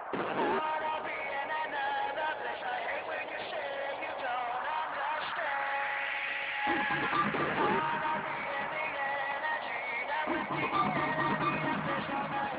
wanna be in another place. I hate when you say you don't understand. I wanna be in the energy that with the enemy I place on my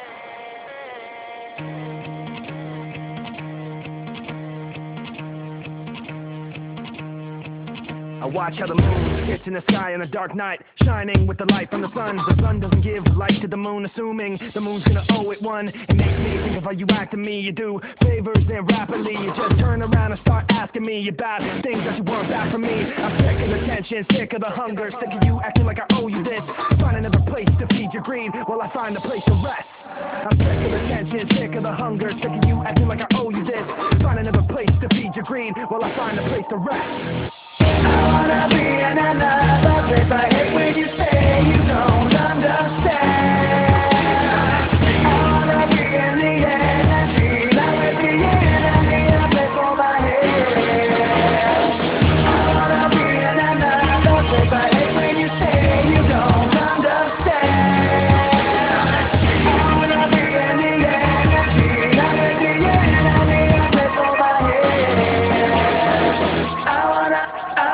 I watch how the moon sits in the sky on a dark night, shining with the light from the sun. The sun doesn't give light to the moon, assuming the moon's gonna owe it one. It makes me think of how you act to me. You do favors and rapidly you just turn around and start asking me about things that you want back from me. I'm sick of the tension, sick of the hunger, sick of you acting like I owe you this. Find another place to feed your greed while I find a place to rest. I'm sick of the tension, sick of the hunger, sick of you acting like I owe you this. Find another place to feed your greed while I find a place to rest. I wanna be in another place. I hate when you say you don't understand. I wanna be in the energy that with the enemy I place for my head. I wanna be in another place. I hate when you say you don't understand. I wanna be in the energy that with the enemy I place for my head. I wanna.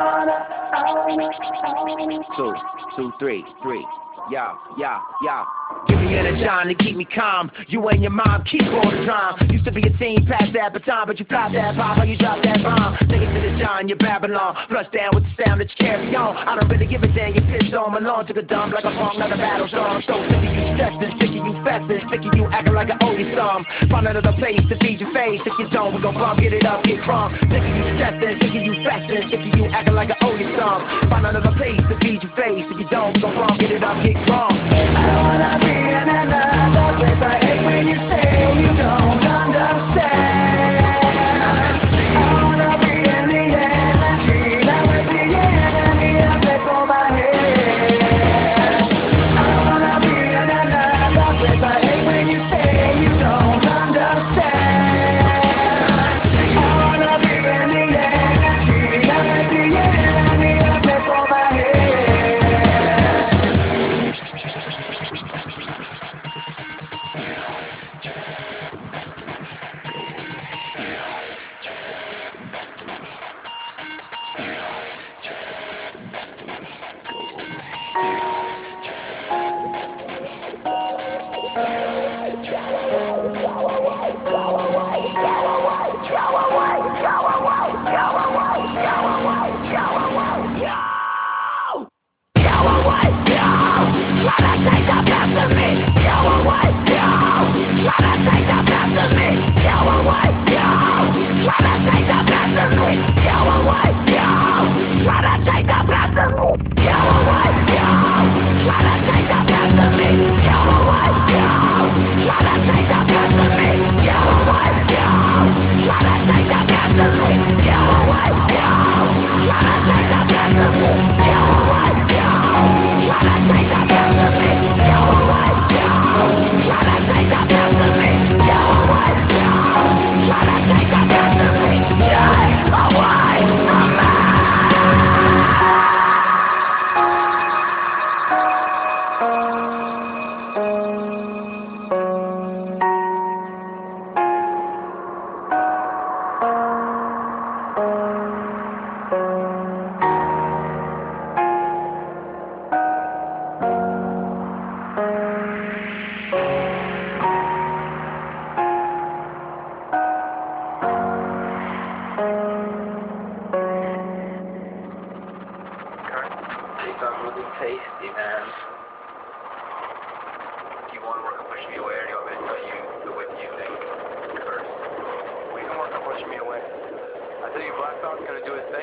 2, 2, 3, 3. Yeah. Give me energy to keep me calm. You and your mom keep all the drama. Used to be a teen, past that baton, but you pop that pop, you drop that bomb. Take it to the John, you're Babylon. Flush down with the sound that you carry on. I don't really give a damn, you pissed on my lawn. Took a dump like a punk, like a battle song. I'm so sick of you stressing, sick of you fessing, sick of you acting like I owe you some. Find another place to feed your face. If you don't, we gon' bump, get it up, get crunk. Sick of you stressing, sick of you fessing, sick of you acting like I owe you some. Find another place to feed your face. If you don't, we gon' bump, get it up, get crunk. I wanna be in another place. I hate when you say you don't understand. I wanna be in the energy that with the enemy I place for my head. I wanna be in another place. I hate when you say you don't understand. I wanna be in the energy that with the enemy I place for my head. 'Cause gonna do his thing.